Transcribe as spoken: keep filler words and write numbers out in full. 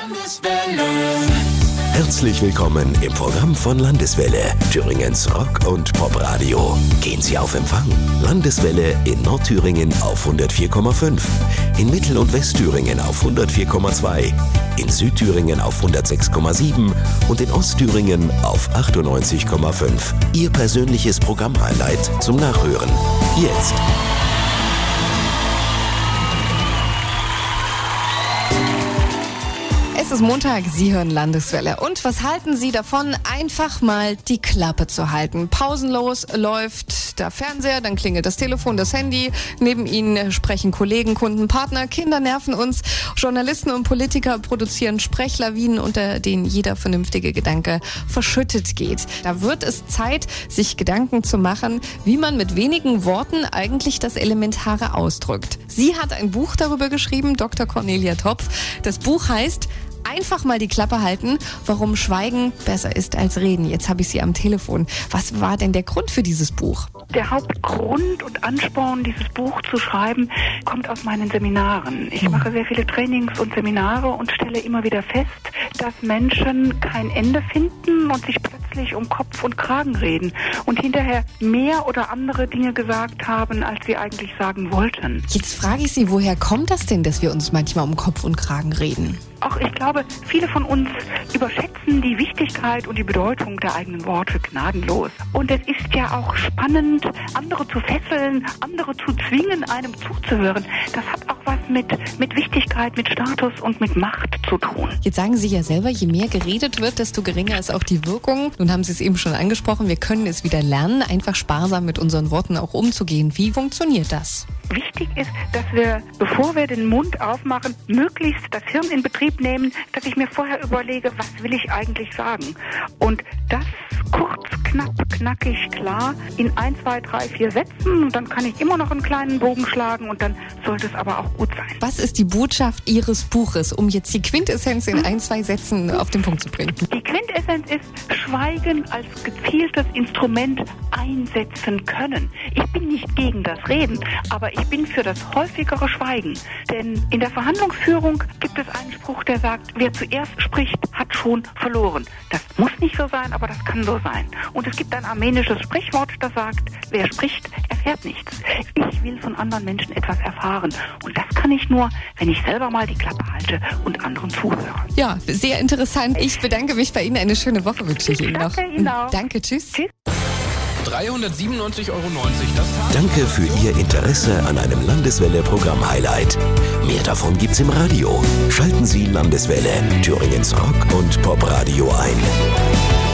Herzlich willkommen im Programm von Landeswelle, Thüringens Rock- und Popradio. Gehen Sie auf Empfang. Landeswelle in Nordthüringen auf hundertvier Komma fünf, in Mittel- und Westthüringen auf hundertvier Komma zwei, in Südthüringen auf hundertsechs Komma sieben und in Ostthüringen auf achtundneunzig Komma fünf. Ihr persönliches Programm-Highlight zum Nachhören. Jetzt. Es ist Montag, Sie hören Landeswelle. Und was halten Sie davon, einfach mal die Klappe zu halten? Pausenlos läuft der Fernseher, dann klingelt das Telefon, das Handy. Neben Ihnen sprechen Kollegen, Kunden, Partner. Kinder nerven uns. Journalisten und Politiker produzieren Sprechlawinen, unter denen jeder vernünftige Gedanke verschüttet geht. Da wird es Zeit, sich Gedanken zu machen, wie man mit wenigen Worten eigentlich das Elementare ausdrückt. Sie hat ein Buch darüber geschrieben, Doktor Cornelia Topf. Das Buch heißt Einfach mal die Klappe halten, warum Schweigen besser ist als Reden. Jetzt habe ich Sie am Telefon. Was war denn der Grund für dieses Buch? Der Hauptgrund und Ansporn, dieses Buch zu schreiben, kommt aus meinen Seminaren. Ich mache sehr viele Trainings und Seminare und stelle immer wieder fest, dass Menschen kein Ende finden und sich plötzlich um Kopf und Kragen reden und hinterher mehr oder andere Dinge gesagt haben, als sie eigentlich sagen wollten. Jetzt frage ich Sie, woher kommt das denn, dass wir uns manchmal um Kopf und Kragen reden? Auch ich glaube, viele von uns überschätzen die Wichtigkeit und die Bedeutung der eigenen Worte gnadenlos. Und es ist ja auch spannend, andere zu fesseln, andere zu zwingen, einem zuzuhören. Das hat auch was mit, mit Wichtigkeit, mit Status und mit Macht zu tun. Jetzt sagen Sie ja selber, je mehr geredet wird, desto geringer ist auch die Wirkung. Nun haben Sie es eben schon angesprochen, wir können es wieder lernen, einfach sparsam mit unseren Worten auch umzugehen. Wie funktioniert das? Wichtig ist, dass wir, bevor wir den Mund aufmachen, möglichst das Hirn in Betrieb nehmen, dass ich mir vorher überlege, was will ich eigentlich sagen? Und das kurz, knapp, knackig, klar in ein, zwei, drei, vier Sätzen. Und dann kann ich immer noch einen kleinen Bogen schlagen und dann sollte es aber auch gut sein. Was ist die Botschaft Ihres Buches, um jetzt die Quintessenz in ein, zwei Sätzen auf den Punkt zu bringen? Die Quintessenz ist, Schweigen als gezieltes Instrument einsetzen können. Ich bin nicht gegen das Reden, aber ich bin für das häufigere Schweigen. Denn in der Verhandlungsführung gibt es einen Spruch, der sagt, wer zuerst spricht, hat schon verloren. Das muss nicht so sein, aber das kann so sein. Und es gibt ein armenisches Sprichwort, das sagt, wer spricht, erfährt nichts. Ich will von anderen Menschen etwas erfahren. Und das kann ich nur, wenn ich selber mal die Klappe halte und anderen zuhöre. Ja, sehr interessant. Ich bedanke mich bei Ihnen. Eine schöne Woche wünsche ich Ihnen noch. Danke Ihnen auch. Danke, tschüss. Tschüss. dreihundertsiebenundneunzig Euro neunzig das Tag. Danke für Ihr Interesse an einem Landeswelle-Programm-Highlight. Mehr davon gibt's im Radio. Schalten Sie Landeswelle, Thüringens Rock- und Popradio ein.